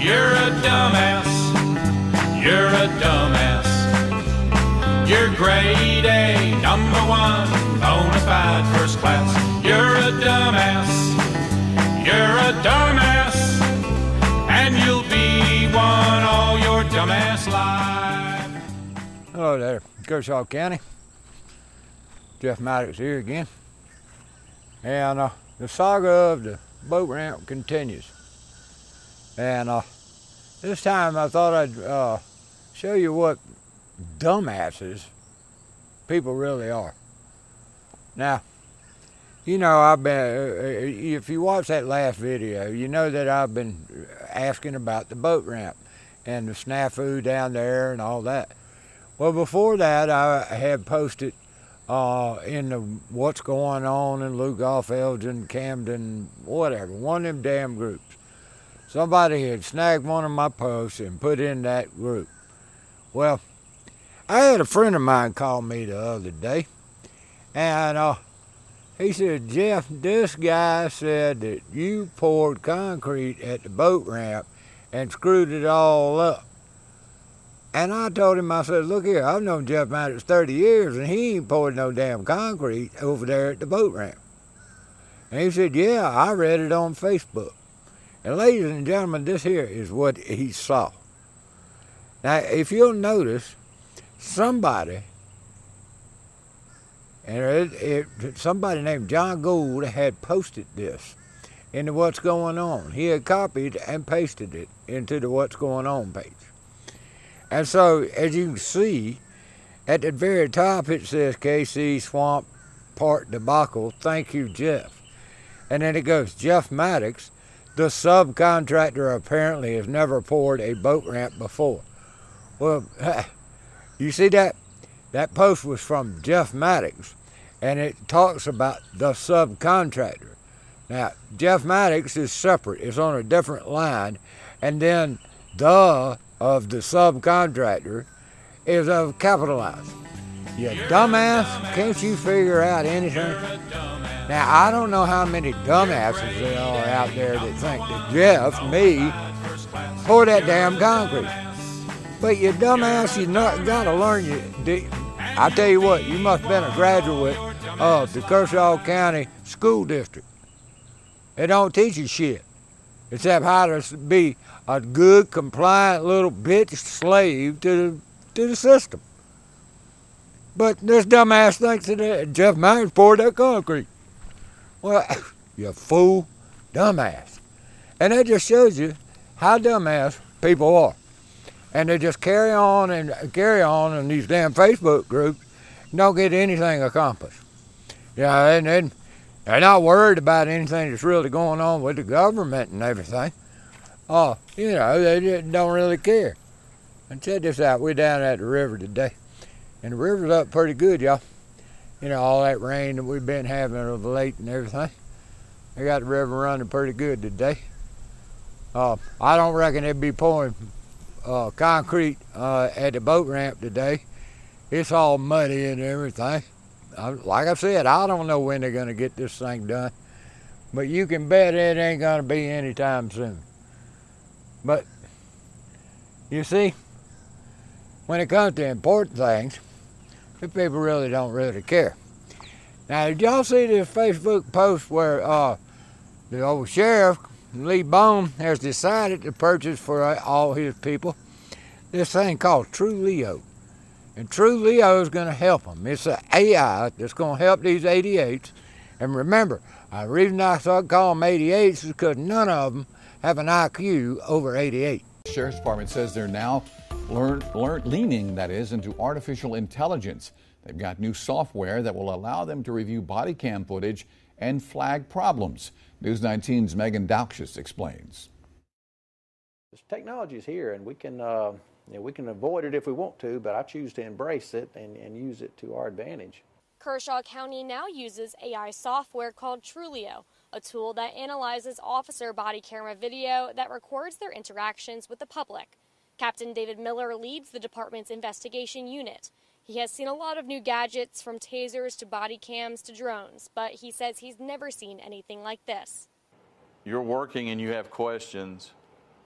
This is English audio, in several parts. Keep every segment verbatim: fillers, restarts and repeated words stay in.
You're a dumbass. You're a dumbass. You're grade A, number one, bona fide first class. You're a dumbass. You're a dumbass. And you'll be one all your dumbass life. Hello there, Kershaw County. Jeff Maddox here again. And uh, the saga of the boat ramp continues. And uh, this time I thought I'd uh, show you what dumbasses people really are. Now, you know, I've been, if you watch that last video, you know that I've been asking about the boat ramp and the snafu down there and all that. Well, before that, I had posted uh, in the what's going on in Lugoff, Elgin, Camden, whatever, one of them damn groups. Somebody had snagged one of my posts and put in that group. Well, I had a friend of mine call me the other day, and uh, he said, Jeff, this guy said that you poured concrete at the boat ramp and screwed it all up. And I told him, I said, look here, I've known Jeff Maddox thirty years, and he ain't poured no damn concrete over there at the boat ramp. And he said, yeah, I read it on Facebook. And ladies and gentlemen, this here is what he saw. Now, if you'll notice, somebody, and it, it, somebody named John Gould had posted this into What's Going On. He had copied and pasted it into the What's Going On page. And so, as you can see, at the very top it says K C Swamp Park debacle, thank you, Jeff. And then it goes, Jeff Maddox, the subcontractor, apparently has never poured a boat ramp before. Well, you see that? That post was from Jeff Maddox, and it talks about the subcontractor. Now, Jeff Maddox is separate. It's on a different line, and then the of the subcontractor is of capitalized. You dumbass, can't you figure out anything? Now, I don't know how many dumbasses there are out there that think that Jeff, me, pour that damn concrete. But you dumbass, you not gotta learn. You, I tell you what, you must have been a graduate of the Kershaw County School District. They don't teach you shit, except how to be a good, compliant little bitch slave to the, to the system. But this dumbass thinks that Jeff Maddox poured that concrete. Well, you fool, dumbass. And that just shows you how dumbass people are. And they just carry on and carry on in these damn Facebook groups and don't get anything accomplished. Yeah, and then they're not worried about anything that's really going on with the government and everything. Oh, you know, they just don't really care. And check this out, we're down at the river today. And the river's up pretty good, y'all. You know, all that rain that we've been having of late and everything. They got the river running pretty good today. Uh, I don't reckon they'd be pouring uh, concrete uh, at the boat ramp today. It's all muddy and everything. I, like I said, I don't know when they're going to get this thing done. But you can bet it ain't going to be anytime soon. But, you see, when it comes to important things, the people really don't really care. Now, did y'all see this Facebook post where uh, the old sheriff, Lee Bone, has decided to purchase for all his people this thing called TrueLeo. And TrueLeo is going to help them. It's an A I that's going to help these eighty-eights. And remember, the reason I started calling them eighty-eights is because none of them have an I Q over eighty-eight. The Sheriff's Department says they're now learn, learn, leaning, that is, into artificial intelligence. They've got new software that will allow them to review body cam footage and flag problems. News nineteen's Megan Daukshus explains. This technology is here, and we can uh, you know, we can avoid it if we want to, but I choose to embrace it and, and use it to our advantage. Kershaw County now uses A I software called TrueLeo, a tool that analyzes officer body camera video that records their interactions with the public. Captain David Miller leads the department's investigation unit. He has seen a lot of new gadgets, from tasers to body cams to drones, but he says he's never seen anything like this. You're working and you have questions.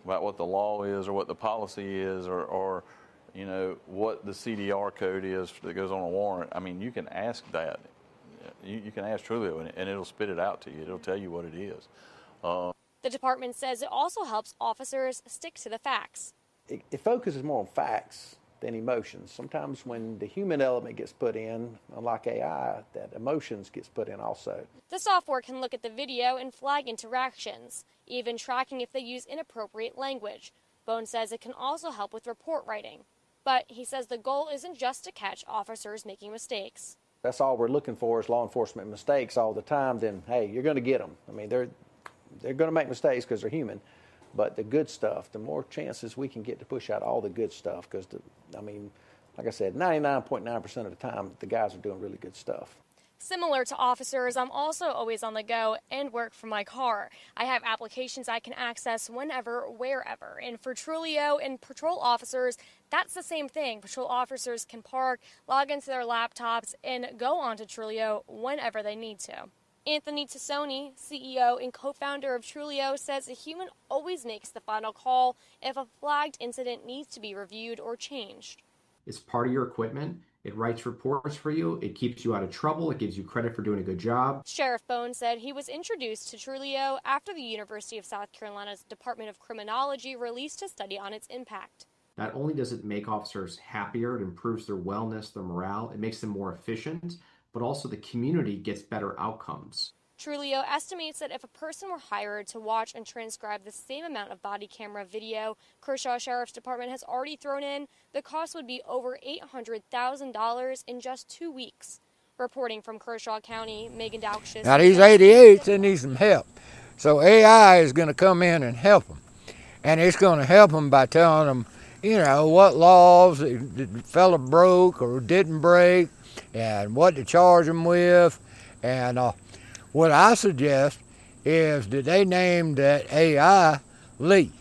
about what the law is or what the policy is or, or you know, what the C D R code is that goes on a warrant. I mean, you can ask that. You, you can ask Trulio, and, and it'll spit it out to you. It'll tell you what it is. Uh, the department says it also helps officers stick to the facts. It, it focuses more on facts than emotions. Sometimes when the human element gets put in, unlike A I, that emotions gets put in also. The software can look at the video and flag interactions, even tracking if they use inappropriate language. Bone says it can also help with report writing. But he says the goal isn't just to catch officers making mistakes. That's all we're looking for is law enforcement mistakes all the time. Then, hey, you're going to get them. I mean, they're they're going to make mistakes because they're human. But the good stuff, the more chances we can get to push out all the good stuff, because, I mean, like I said, ninety-nine point nine percent of the time, the guys are doing really good stuff. Similar to officers, I'm also always on the go and work from my car. I have applications I can access whenever, wherever. And for Trulio and patrol officers, that's the same thing. Patrol officers can park, log into their laptops, and go onto Trulio whenever they need to. Anthony Tassoni, C E O and co-founder of Trulio, says a human always makes the final call if a flagged incident needs to be reviewed or changed. It's part of your equipment. It writes reports for you. It keeps you out of trouble. It gives you credit for doing a good job. Sheriff Bone said he was introduced to Trulio after the University of South Carolina's Department of Criminology released a study on its impact. Not only does it make officers happier, it improves their wellness, their morale, it makes them more efficient, but also the community gets better outcomes. Trulio estimates that if a person were hired to watch and transcribe the same amount of body camera video Kershaw Sheriff's Department has already thrown in, the cost would be over eight hundred thousand dollars in just two weeks. Reporting from Kershaw County, Megan Daukshis. Now these eighty-eights, they need some help. So A I is going to come in and help them. And it's going to help them by telling them, you know, what laws the fella broke or didn't break, and what to charge them with. And uh, what I suggest is that they name that A I Lee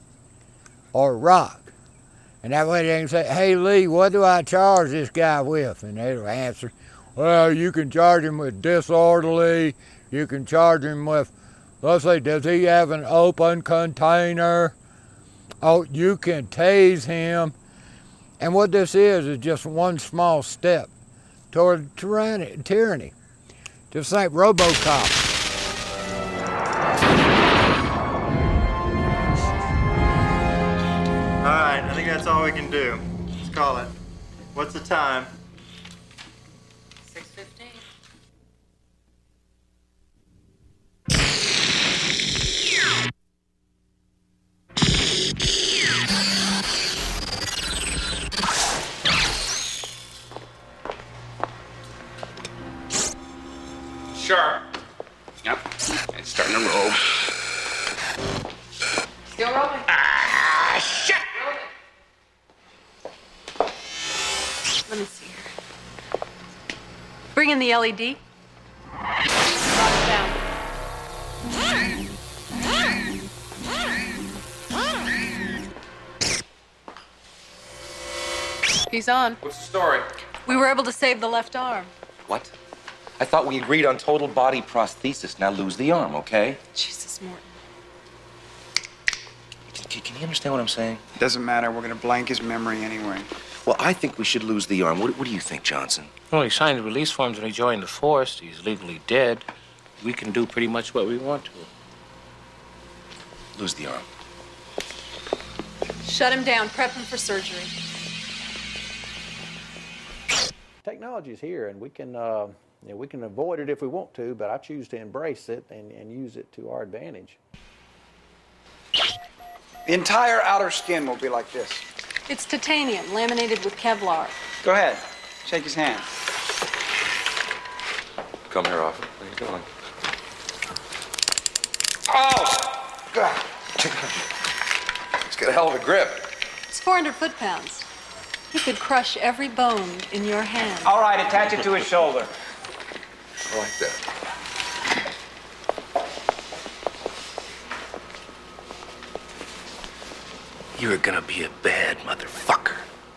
or Rock. And that way they can say, hey Lee, what do I charge this guy with? And they'll answer, well, you can charge him with disorderly, you can charge him with, let's say, does he have an open container? Oh, you can tase him. And what this is is just one small step toward tyranny. tyranny. Just like RoboCop. All right, I think that's all we can do. Let's call it. What's the time? six fifteen. Sure. Yep. It's starting to roll. Still rolling. Ah, shit! Let me see here. Bring in the L E D. Drop it down. He's on. What's the story? We were able to save the left arm. What? I thought we agreed on total body prosthesis. Now lose the arm, okay? Jesus, Morton. Can, can you understand what I'm saying? Doesn't matter. We're going to blank his memory anyway. Well, I think we should lose the arm. What, what do you think, Johnson? Well, he signed the release forms when he joined the force. He's legally dead. We can do pretty much what we want to. Lose the arm. Shut him down. Prep him for surgery. Technology is here, and we can uh, you know, we can avoid it if we want to, but I choose to embrace it and, and use it to our advantage. The entire outer skin will be like this. It's titanium, laminated with Kevlar. Go ahead. Shake his hand. Come here, officer. Where are you going? Oh! God. It's got a hell of a grip. It's four hundred foot-pounds. He could crush every bone in your hand. All right, attach it to his shoulder. I like that. You're gonna be a bad motherfucker.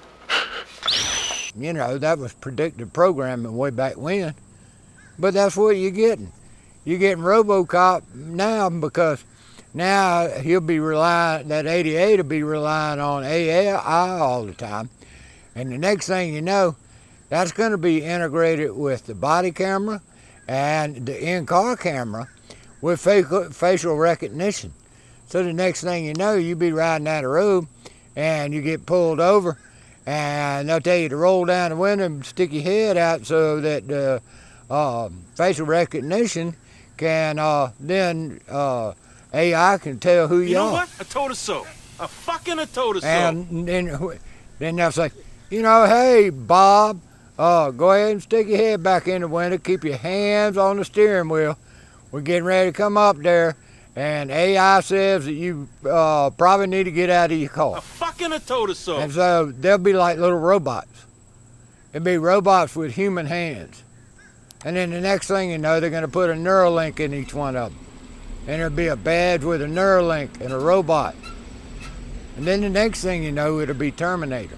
You know, that was predictive programming way back when. But that's what you're getting. You're getting RoboCop now because Now he'll be relying, that eighty-eight will be relying on A I all the time. And the next thing you know, that's going to be integrated with the body camera and the in-car camera with facial recognition. So the next thing you know, you be riding down the road and you get pulled over, and they'll tell you to roll down the window and stick your head out so that the uh, facial recognition can uh, then uh, A I can tell who you, you know are. what? I told her so. I fucking I told her so. And then, then they'll say, you know, hey, Bob, uh, go ahead and stick your head back in the window. Keep your hands on the steering wheel. We're getting ready to come up there, and A I says that you uh, probably need to get out of your car. I fucking I told her so. And so they'll be like little robots. It'll be robots with human hands. And then the next thing you know, they're going to put a Neuralink in each one of them. And there'll be a badge with a Neuralink and a robot. And then the next thing you know, it'll be Terminator.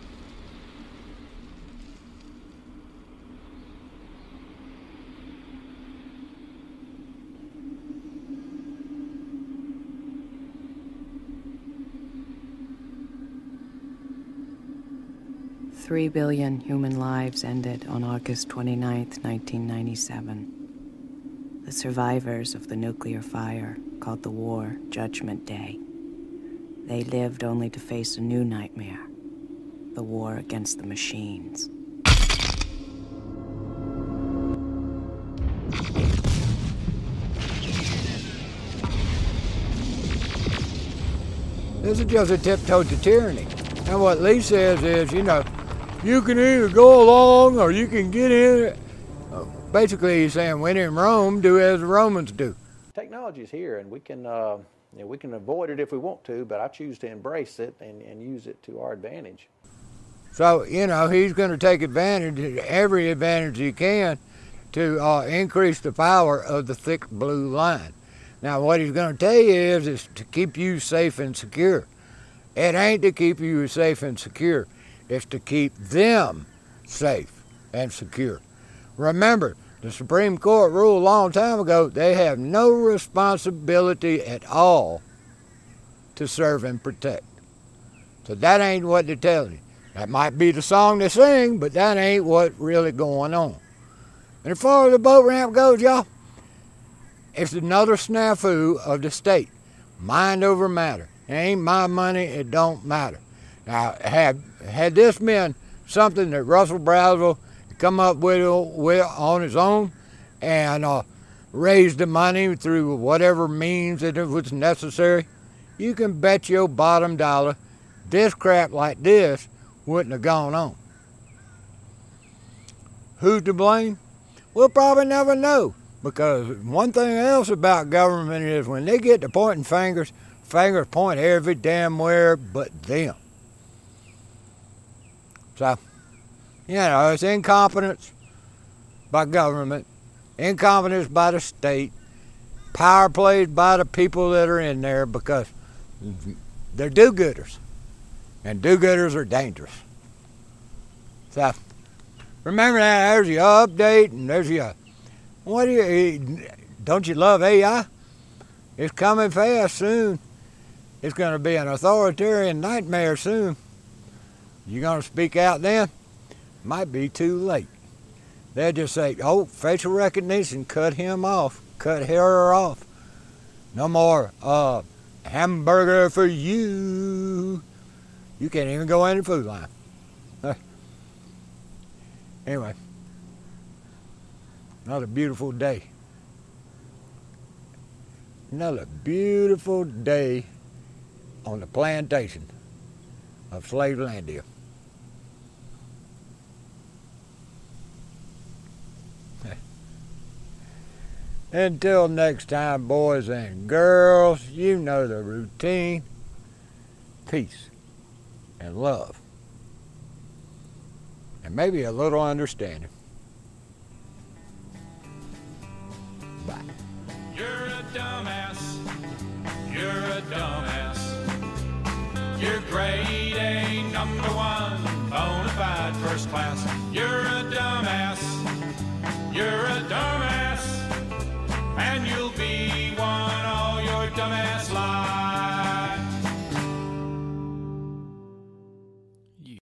Three billion human lives ended on August twenty-ninth, nineteen ninety-seven. The survivors of the nuclear fire called the war Judgment Day. They lived only to face a new nightmare, the war against the machines. This is just a tiptoe to tyranny. And what Lee says is, you know, you can either go along or you can get in it. Basically, he's saying, when in Rome, do as the Romans do. Technology is here, and we can, uh, you know, we can avoid it if we want to, but I choose to embrace it and, and use it to our advantage. So, you know, he's going to take advantage, every advantage he can, to uh, increase the power of the thick blue line. Now, what he's going to tell you is, is to keep you safe and secure. It ain't to keep you safe and secure. It's to keep them safe and secure. Remember, the Supreme Court ruled a long time ago, they have no responsibility at all to serve and protect. So that ain't what they're telling you. That might be the song they sing, but that ain't what's really going on. And as far as the boat ramp goes, y'all, it's another snafu of the state. Mind over matter. It ain't my money, it don't matter. Now, had, had this been something that Russell Brownsville come up with, with on his own and uh, raised the money through whatever means that it was necessary, you can bet your bottom dollar this crap like this wouldn't have gone on. Who's to blame? We'll probably never know, because one thing else about government is when they get to pointing fingers, fingers point every damn where but them. So, you know, it's incompetence by government, incompetence by the state, power plays by the people that are in there, because they're do-gooders, and do-gooders are dangerous. So, remember that, there's your update, and there's your, what do you, don't you love A I? It's coming fast soon. It's going to be an authoritarian nightmare soon. You going to speak out then? Might be too late. They'll just say, oh, facial recognition, cut him off, cut her off. No more uh, hamburger for you. You can't even go in the food line. Anyway, another beautiful day. Another beautiful day on the plantation of Slavelandia. Until next time, boys and girls, you know the routine. Peace and love. And maybe a little understanding. Bye. You're a dumbass. You're a dumbass. You're grade A, number one, bona fide first class. You're a dumbass. You're a dumbass. And you'll be one all your dumbass my